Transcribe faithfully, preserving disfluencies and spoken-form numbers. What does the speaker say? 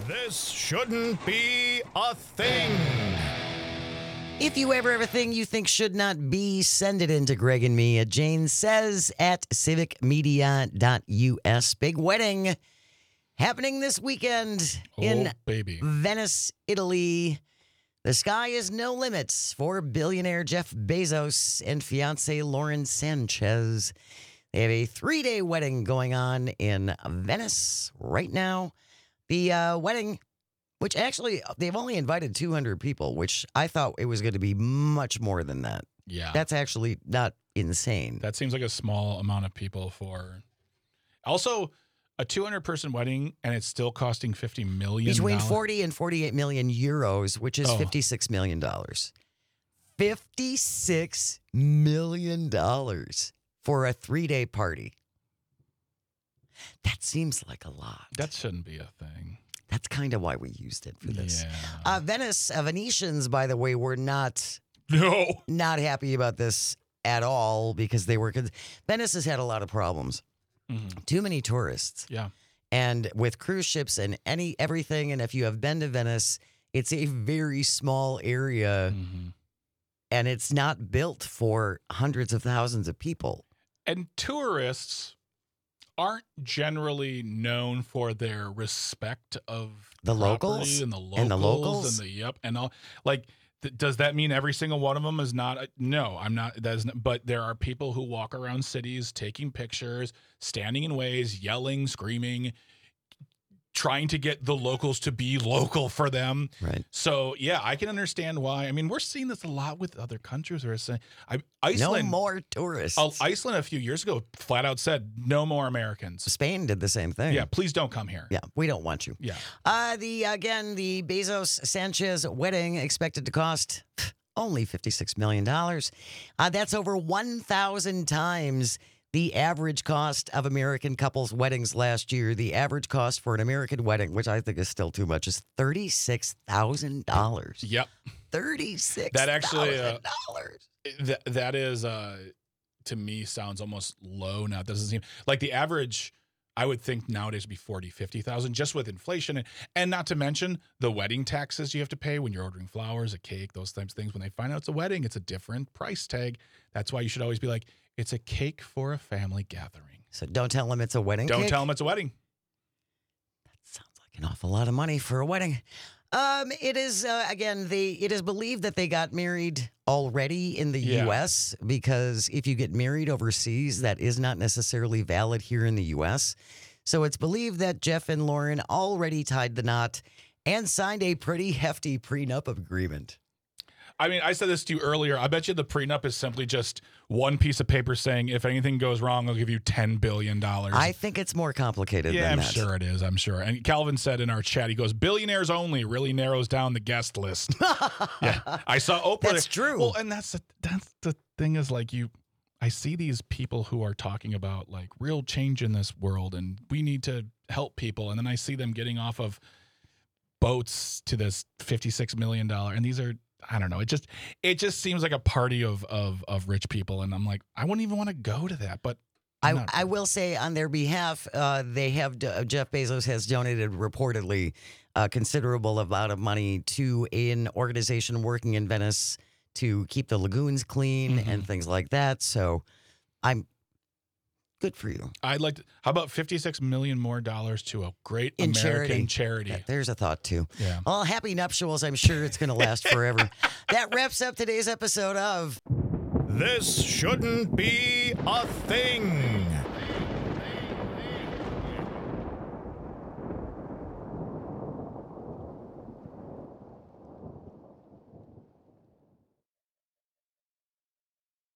This shouldn't be a thing. If you ever have a thing you think should not be, send it in to Greg and me at Jane Says at civic media dot U S. Big wedding happening this weekend in Oh, baby. Venice, Italy. The sky is no limits for billionaire Jeff Bezos and fiancée Lauren Sanchez. They have a three-day wedding going on in Venice right now. The uh, wedding, which actually, they've only invited two hundred people, which I thought it was going to be much more than that. Yeah. That's actually not insane. That seems like a small amount of people for. Also, a two hundred person wedding, and it's still costing fifty million dollars. Between forty and forty-eight million euros, which is Oh. fifty-six million dollars. fifty-six million dollars for a three-day party. That seems like a lot. That shouldn't be a thing. That's kind of why we used it for this. Yeah. Uh, Venice, uh, Venetians, by the way, were not No. not happy about this at all because they were. Venice has had a lot of problems. Mhm. Too many tourists. Yeah. And with cruise ships and any everything, and if you have been to Venice, it's a very small area, Mhm. and it's not built for hundreds of thousands of people. And tourists aren't generally known for their respect of The property locals? and the locals And the locals? and the yep and all. Like, th- does that mean every single one of them is not? A, no, I'm not. That is not, but there are people who walk around cities taking pictures, standing in ways, yelling, screaming, trying to get the locals to be local for them. Right. So yeah, I can understand why. I mean, we're seeing this a lot with other countries. We're saying, I, Iceland, No more tourists. Oh, Iceland a few years ago flat out said no more Americans. Spain did the same thing. Yeah, please don't come here. Yeah, we don't want you. Yeah. Uh, the again, the Bezos Sanchez wedding expected to cost only fifty-six million dollars. Uh, that's over one thousand times the average cost of American couples' weddings last year. The average cost for an American wedding, which I think is still too much, is thirty-six thousand dollars. Yep. thirty-six That actually, thousand uh, dollars. That that is uh to me sounds almost low now. It doesn't seem like the average. I would think nowadays would be forty, fifty thousand just with inflation, and, and not to mention the wedding taxes you have to pay when you're ordering flowers, a cake, those types of things. When they find out it's a wedding, it's a different price tag. That's why you should always be like, it's a cake for a family gathering. So don't tell them it's a wedding Don't cake. tell them it's a wedding. That sounds like an awful lot of money for a wedding. Um, it is uh, again. They it is believed that they got married already in the Yeah. U S because if you get married overseas, that is not necessarily valid here in the U S. So it's believed that Jeff and Lauren already tied the knot and signed a pretty hefty prenup agreement. I mean, I said this to you earlier. I bet you the prenup is simply just one piece of paper saying, if anything goes wrong, I'll give you ten billion dollars. I think it's more complicated Yeah, than I'm that. sure it is. I'm sure. And Calvin said in our chat, he goes, billionaires only really narrows down the guest list. Yeah. I saw Oprah. That's there. true. Well, and that's the, that's the thing is like you, I see these people who are talking about like real change in this world and we need to help people. And then I see them getting off of boats to this fifty-six million dollars. And these are, I don't know. It just it just seems like a party of of of rich people, and I'm like, I wouldn't even want to go to that. But I'm I, not- I will say on their behalf, uh, they have uh, Jeff Bezos has donated reportedly a considerable amount of money to an organization working in Venice to keep the lagoons clean Mhm. and things like that. So I'm good for you. I'd like to. How about fifty-six million more dollars to a great In American charity. charity? Yeah, there's a thought too. Yeah. Well, happy nuptials. I'm sure it's going to last forever. That wraps up today's episode of This shouldn't be a thing.